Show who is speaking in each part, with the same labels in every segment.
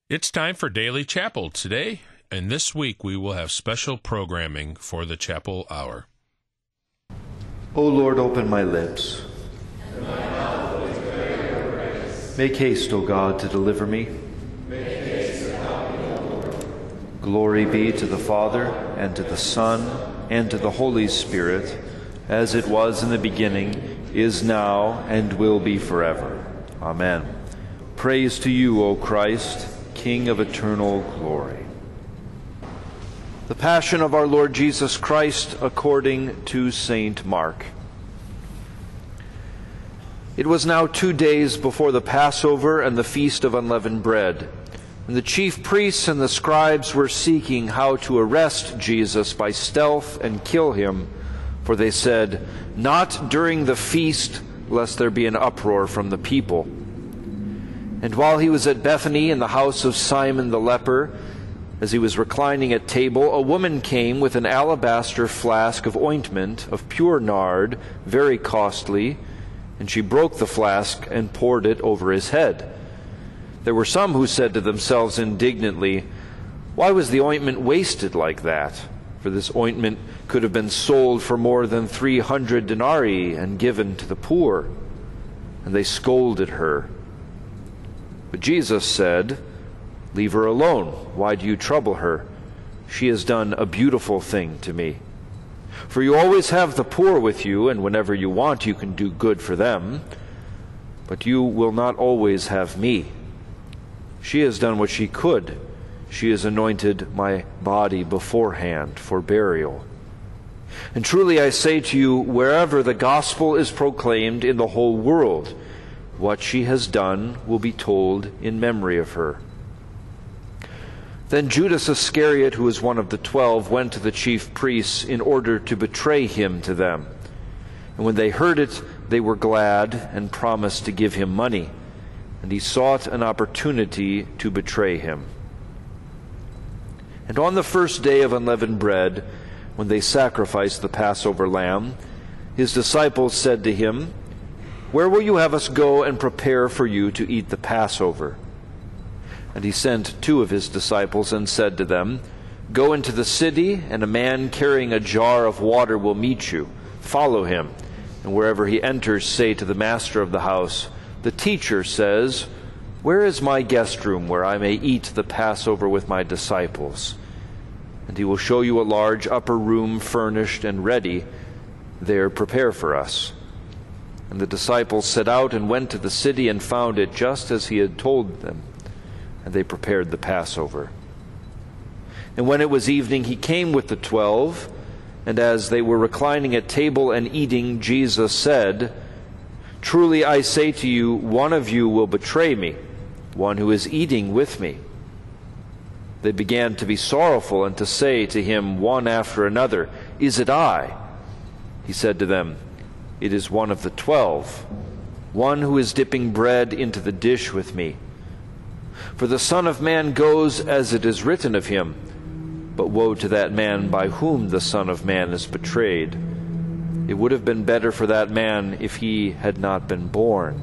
Speaker 1: It's time for Daily Chapel today, and this week we will have special programming for the Chapel Hour.
Speaker 2: O Lord, open my lips.
Speaker 3: And my mouth will declare your praise.
Speaker 2: Make haste, O God, to deliver me.
Speaker 3: Make haste to help me, O Lord.
Speaker 2: Glory be to the Father, and to the Son, and to the Holy Spirit, as it was in the beginning, is now, and will be forever. Amen. Praise to you, O Christ, King of eternal glory. The Passion of our Lord Jesus Christ according to St. Mark. It was now 2 days before the Passover and the Feast of Unleavened Bread, and the chief priests and the scribes were seeking how to arrest Jesus by stealth and kill him, for they said, "Not during the feast, lest there be an uproar from the people." And while he was at Bethany in the house of Simon the leper, as he was reclining at table, a woman came with an alabaster flask of ointment of pure nard, very costly, and she broke the flask and poured it over his head. There were some who said to themselves indignantly, "Why was the ointment wasted like that? For this ointment could have been sold for more than 300 denarii and given to the poor." And they scolded her. But Jesus said, "Leave her alone. Why do you trouble her? She has done a beautiful thing to me. For you always have the poor with you, and whenever you want, you can do good for them. But you will not always have me. She has done what she could. She has anointed my body beforehand for burial. And truly I say to you, wherever the gospel is proclaimed in the whole world, what she has done will be told in memory of her." Then Judas Iscariot, who was one of the 12, went to the chief priests in order to betray him to them. And when they heard it, they were glad and promised to give him money. And he sought an opportunity to betray him. And on the first day of unleavened bread, when they sacrificed the Passover lamb, his disciples said to him, "Where will you have us go and prepare for you to eat the Passover?" And he sent 2 of his disciples and said to them, "Go into the city, and a man carrying a jar of water will meet you. Follow him, and wherever he enters, say to the master of the house, 'The teacher says, where is my guest room where I may eat the Passover with my disciples?' And he will show you a large upper room furnished and ready. There prepare for us." And the disciples set out and went to the city and found it just as he had told them. And they prepared the Passover. And when it was evening, he came with the 12. And as they were reclining at table and eating, Jesus said, "Truly I say to you, one of you will betray me, one who is eating with me." They began to be sorrowful and to say to him one after another, "Is it I?" He said to them, "It is one of the 12, one who is dipping bread into the dish with me. For the Son of Man goes as it is written of him, but woe to that man by whom the Son of Man is betrayed. It would have been better for that man if he had not been born."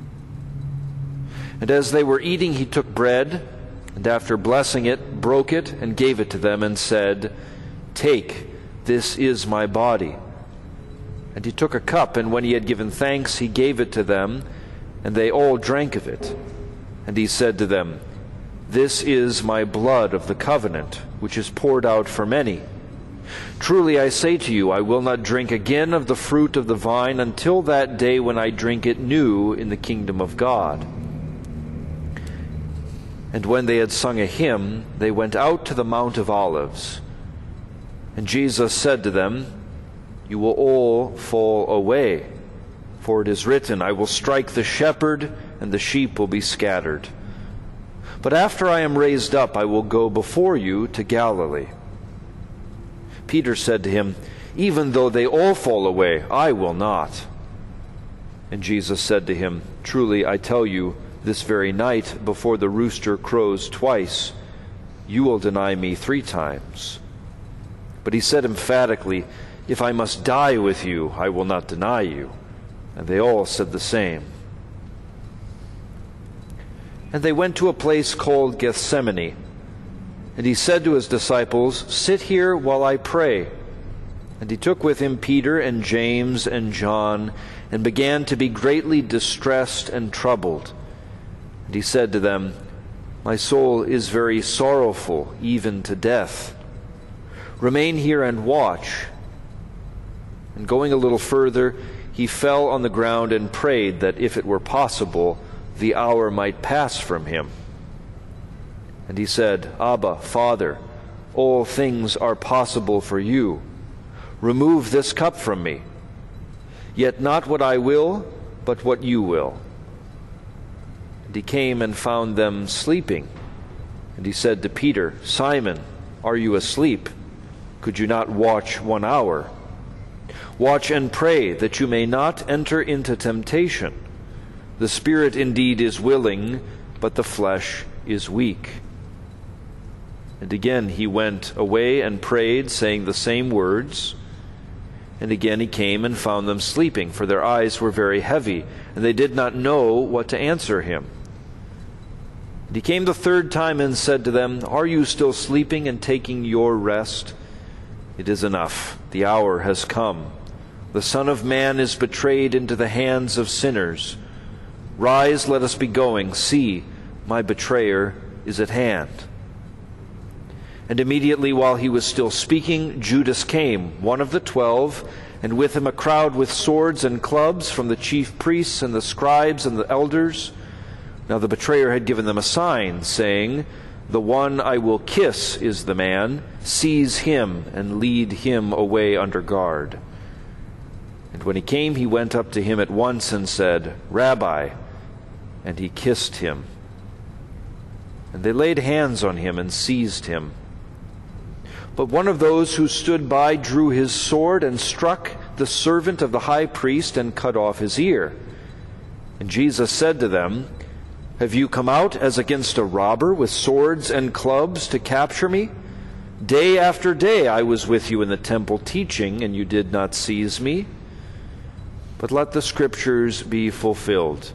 Speaker 2: And as they were eating, he took bread, and after blessing it, broke it and gave it to them, and said, "Take, this is my body." And he took a cup, and when he had given thanks, he gave it to them, and they all drank of it. And he said to them, "This is my blood of the covenant, which is poured out for many. Truly I say to you, I will not drink again of the fruit of the vine until that day when I drink it new in the kingdom of God." And when they had sung a hymn, they went out to the Mount of Olives. And Jesus said to them, "You will all fall away, for it is written, I will strike the shepherd, and the sheep will be scattered. But after I am raised up, I will go before you to Galilee." Peter said to him, "Even though they all fall away, I will not." And Jesus said to him, "Truly I tell you, this very night, before the rooster crows twice, you will deny me 3 times. But he said emphatically, "If I must die with you, I will not deny you." And they all said the same. And they went to a place called Gethsemane. And he said to his disciples, "Sit here while I pray." And he took with him Peter and James and John, and began to be greatly distressed and troubled. And he said to them, "My soul is very sorrowful, even to death. Remain here and watch." And going a little further, he fell on the ground and prayed that, if it were possible, the hour might pass from him. And he said, "Abba, Father, all things are possible for you. Remove this cup from me. Yet not what I will, but what you will." And he came and found them sleeping. And he said to Peter, "Simon, are you asleep? Could you not watch 1 hour? Watch and pray that you may not enter into temptation. The spirit indeed is willing, but the flesh is weak." And again he went away and prayed, saying the same words. And again he came and found them sleeping, for their eyes were very heavy, and they did not know what to answer him. And he came the third time and said to them, "Are you still sleeping and taking your rest? It is enough. The hour has come. The Son of Man is betrayed into the hands of sinners. Rise, let us be going. See, my betrayer is at hand." And immediately while he was still speaking, Judas came, one of the 12, and with him a crowd with swords and clubs from the chief priests and the scribes and the elders. Now the betrayer had given them a sign, saying, "The one I will kiss is the man. Seize him and lead him away under guard." And when he came, he went up to him at once and said, "Rabbi," and he kissed him. And they laid hands on him and seized him. But one of those who stood by drew his sword and struck the servant of the high priest and cut off his ear. And Jesus said to them, "Have you come out as against a robber with swords and clubs to capture me? Day after day I was with you in the temple teaching, and you did not seize me. But let the scriptures be fulfilled."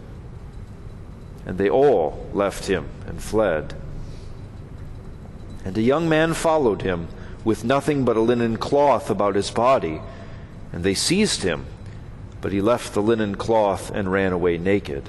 Speaker 2: And they all left him and fled. And a young man followed him, with nothing but a linen cloth about his body. And they seized him, but he left the linen cloth and ran away naked.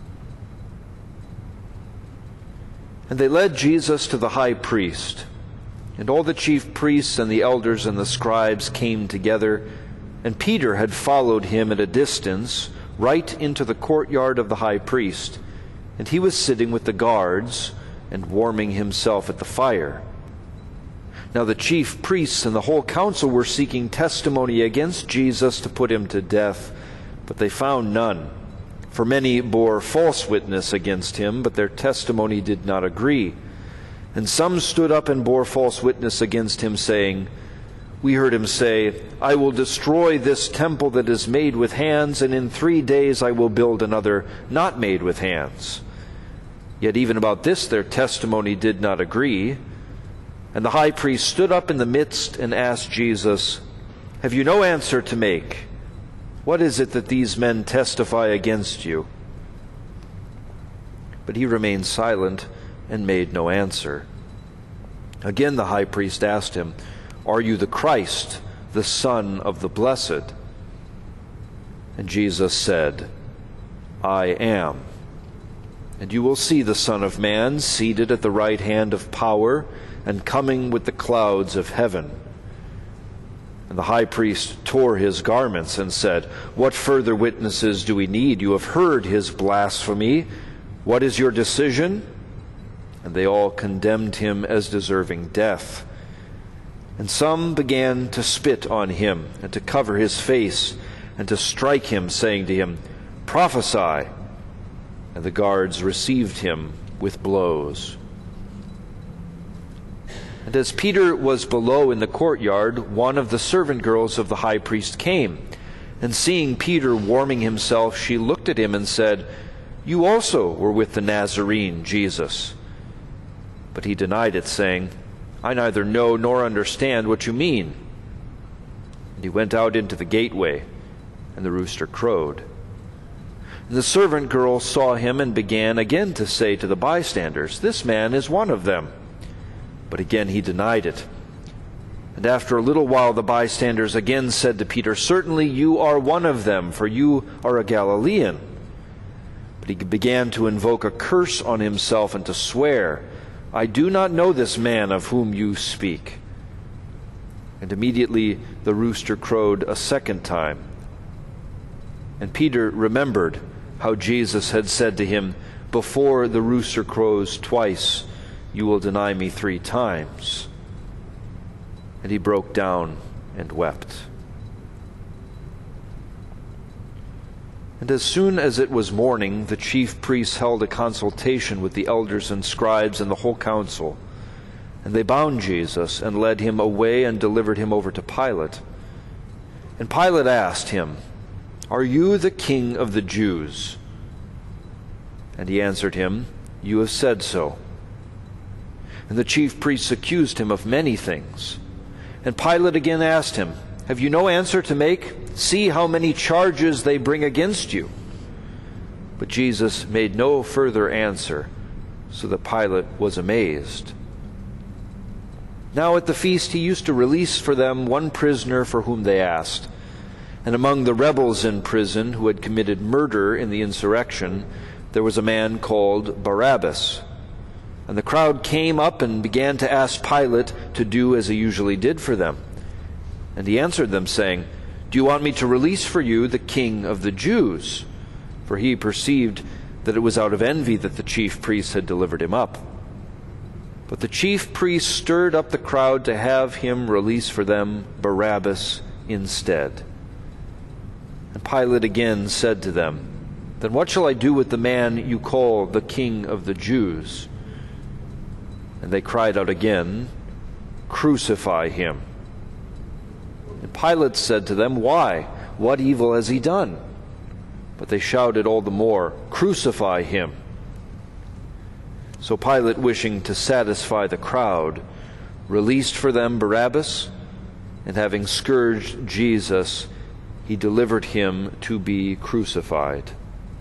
Speaker 2: And they led Jesus to the high priest. And all the chief priests and the elders and the scribes came together. And Peter had followed him at a distance, right into the courtyard of the high priest. And he was sitting with the guards and warming himself at the fire. Now the chief priests and the whole council were seeking testimony against Jesus to put him to death, but they found none. For many bore false witness against him, but their testimony did not agree. And some stood up and bore false witness against him, saying, "We heard him say, 'I will destroy this temple that is made with hands, and in 3 days I will build another not made with hands.' Yet even about this their testimony did not agree. And the high priest stood up in the midst and asked Jesus, 'Have you no answer to make? What is it that these men testify against you?' But he remained silent and made no answer. Again the high priest asked him, 'Are you the Christ, the Son of the Blessed?' And Jesus said, 'I am. And you will see the Son of Man seated at the right hand of power and coming with the clouds of heaven.' And the high priest tore his garments and said, 'What further witnesses do we need? You have heard his blasphemy. What is your decision?' And they all condemned him as deserving death. And some began to spit on him and to cover his face and to strike him, saying to him, 'Prophesy!' And the guards received him with blows. And as Peter was below in the courtyard, one of the servant girls of the high priest came. And seeing Peter warming himself, she looked at him and said, 'You also were with the Nazarene, Jesus.' But he denied it, saying, 'I neither know nor understand what you mean.' And he went out into the gateway, and the rooster crowed. The servant girl saw him and began again to say to the bystanders, "This man is one of them." But again he denied it. And after a little while the bystanders again said to Peter, "Certainly you are one of them, for you are a Galilean." But he began to invoke a curse on himself and to swear, "I do not know this man of whom you speak." And immediately the rooster crowed a second time. And Peter remembered how Jesus had said to him, "Before the rooster crows twice, you will deny me 3 times." And he broke down and wept. And as soon as it was morning, the chief priests held a consultation with the elders and scribes and the whole council. And they bound Jesus and led him away and delivered him over to Pilate. And Pilate asked him, "Are you the king of the Jews?" And he answered him, "You have said so." And the chief priests accused him of many things. And Pilate again asked him, "Have you no answer to make? See how many charges they bring against you." But Jesus made no further answer, so that Pilate was amazed. Now at the feast he used to release for them one prisoner for whom they asked. And among the rebels in prison who had committed murder in the insurrection, there was a man called Barabbas. And the crowd came up and began to ask Pilate to do as he usually did for them. And he answered them, saying, "Do you want me to release for you the king of the Jews?" For he perceived that it was out of envy that the chief priests had delivered him up. But the chief priests stirred up the crowd to have him release for them Barabbas instead. And Pilate again said to them, "Then what shall I do with the man you call the king of the Jews?" And they cried out again, "Crucify him." And Pilate said to them, "Why? What evil has he done?" But they shouted all the more, "Crucify him." So Pilate, wishing to satisfy the crowd, released for them Barabbas, and having scourged Jesus, he delivered him to be crucified.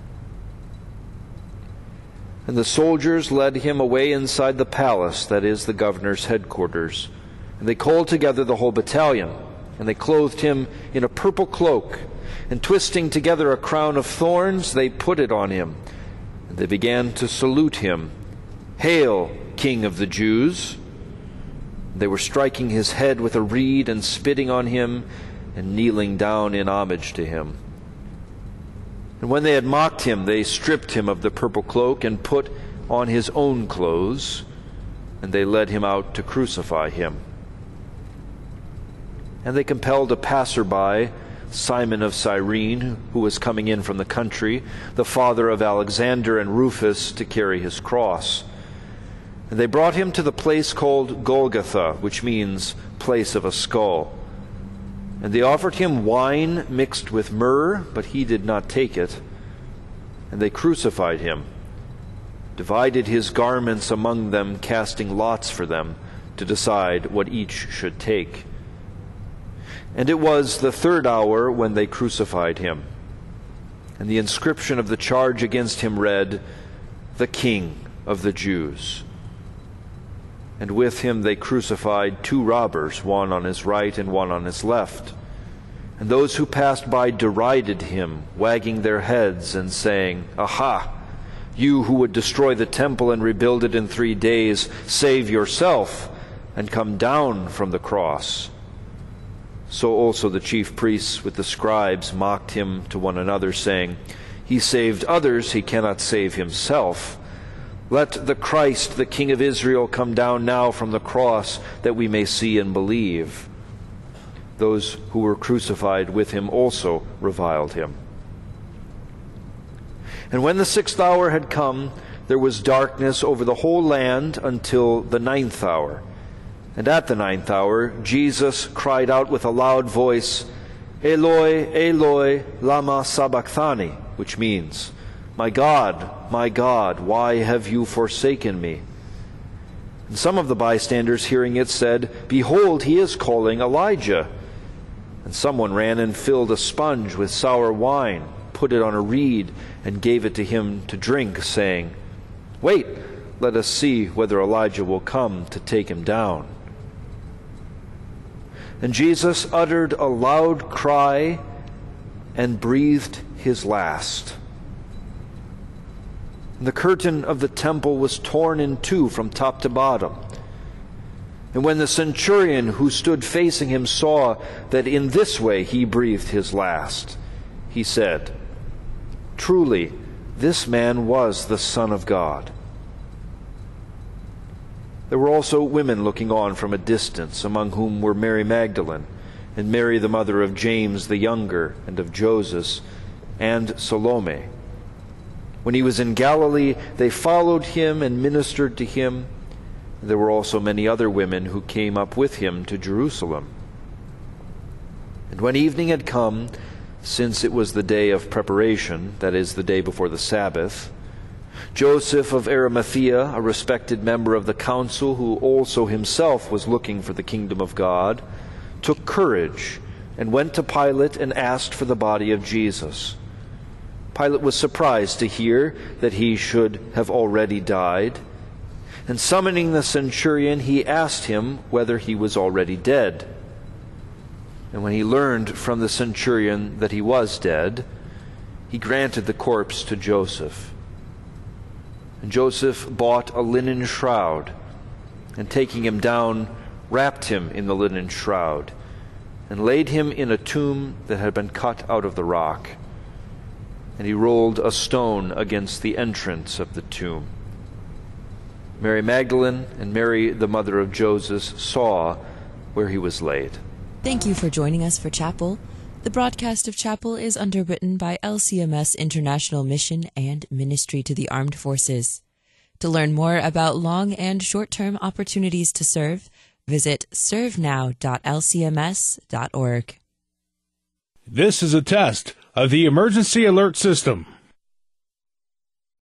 Speaker 2: And the soldiers led him away inside the palace, that is, the governor's headquarters. And they called together the whole battalion, and they clothed him in a purple cloak, and twisting together a crown of thorns, they put it on him. And they began to salute him, "Hail, King of the Jews!" They were striking his head with a reed and spitting on him and kneeling down in homage to him. And when they had mocked him, they stripped him of the purple cloak and put on his own clothes, and they led him out to crucify him. And they compelled a passerby, Simon of Cyrene, who was coming in from the country, the father of Alexander and Rufus, to carry his cross. And they brought him to the place called Golgotha, which means place of a skull. And they offered him wine mixed with myrrh, but he did not take it. And they crucified him, divided his garments among them, casting lots for them to decide what each should take. And it was the 3rd hour when they crucified him. And the inscription of the charge against him read, "The King of the Jews." And with him they crucified 2 robbers, one on his right and one on his left. And those who passed by derided him, wagging their heads and saying, "Aha! You who would destroy the temple and rebuild it in 3 days, save yourself and come down from the cross." So also the chief priests with the scribes mocked him to one another, saying, "He saved others, he cannot save himself. Let the Christ, the King of Israel, come down now from the cross, that we may see and believe." Those who were crucified with him also reviled him. And when the 6th hour had come, there was darkness over the whole land until the 9th hour. And at the 9th hour, Jesus cried out with a loud voice, "Eloi, Eloi, lama sabachthani," which means, my God, why have you forsaken me?" And some of the bystanders, hearing it, said, "Behold, he is calling Elijah." And someone ran and filled a sponge with sour wine, put it on a reed and gave it to him to drink, saying, "Wait, let us see whether Elijah will come to take him down." And Jesus uttered a loud cry and breathed his last. And the curtain of the temple was torn in two from top to bottom. And when the centurion who stood facing him saw that in this way he breathed his last, he said, "Truly, this man was the Son of God." There were also women looking on from a distance, among whom were Mary Magdalene, and Mary the mother of James the younger, and of Joses, and Salome. When he was in Galilee, they followed him and ministered to him. There were also many other women who came up with him to Jerusalem. And when evening had come, since it was the day of preparation, that is, the day before the Sabbath, Joseph of Arimathea, a respected member of the council, who also himself was looking for the kingdom of God, took courage and went to Pilate and asked for the body of Jesus. Pilate was surprised to hear that he should have already died. And summoning the centurion, he asked him whether he was already dead. And when he learned from the centurion that he was dead, he granted the corpse to Joseph. And Joseph bought a linen shroud, and taking him down, wrapped him in the linen shroud, and laid him in a tomb that had been cut out of the rock. And he rolled a stone against the entrance of the tomb. Mary Magdalene and Mary, the mother of Joses, saw where he was laid.
Speaker 4: Thank you for joining us for Chapel. The broadcast of Chapel is underwritten by LCMS International Mission and Ministry to the Armed Forces. To learn more about long and short-term opportunities to serve, visit servenow.lcms.org.
Speaker 5: This is a test of the emergency alert system.